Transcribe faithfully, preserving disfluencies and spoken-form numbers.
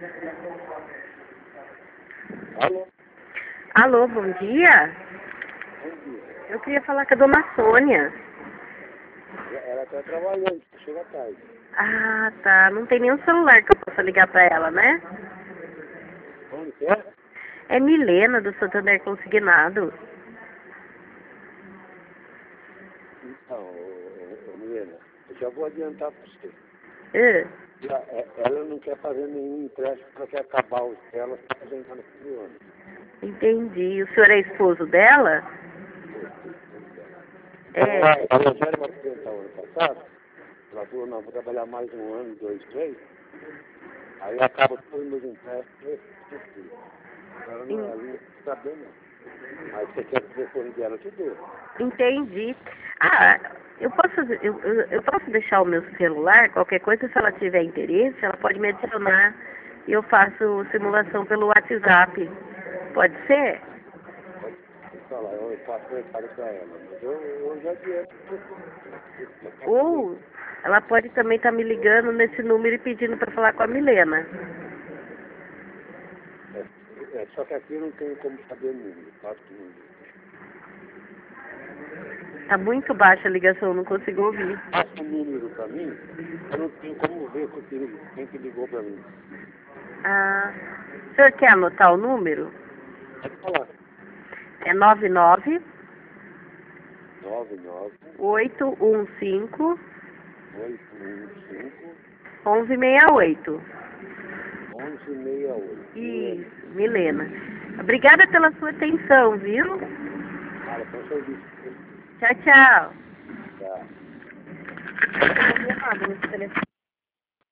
Alô? Alô, bom dia. Bom dia. Eu queria falar com a dona Sônia. Ela está trabalhando, chega tarde. Ah, tá. Não tem nenhum celular que eu possa ligar pra ela, né? Onde que é? É Milena, do Santander Consignado. Então, ô, ô, ô, Milena, eu já vou adiantar para você. Ah, Já, é, ela não quer fazer nenhum empréstimo, ela quer acabar os dela para aposentar no fim do ano. entendi. O senhor é esposo dela? É. Ela, ela já era para aposentar o ano passado, ela falou, não, vou trabalhar mais um ano, dois, três, aí acaba todos os meus empréstimos, eu esqueci. Ela não, ela não está bem, não. Aí você quer o telefone dela, eu te dou. Entendi. Ah, eu posso, eu, eu, eu posso deixar o meu celular, qualquer coisa, se ela tiver interesse, ela pode me adicionar e eu faço simulação pelo WhatsApp. Pode ser? Pode falar, eu faço recado para ela, mas eu, eu já adianto para você. Ou ela pode também estar me ligando nesse número e pedindo para falar com a Milena. É, é, só que aqui eu não tenho como saber o número, quatro números. Tá muito baixa a ligação, não consigo ouvir. Passa o número para mim, eu não tenho como ver quem quem que ligou para mim. Ah, o senhor quer anotar o número? Pode falar. É nove nove nove nove oito um cinco oito um cinco um um seis oito. um um seis oito. Isso, Milena. Obrigada pela sua atenção, viu? Fala, com serviço. Tchau, tchau. Tá. Eu não ouvi nada nesse telefone.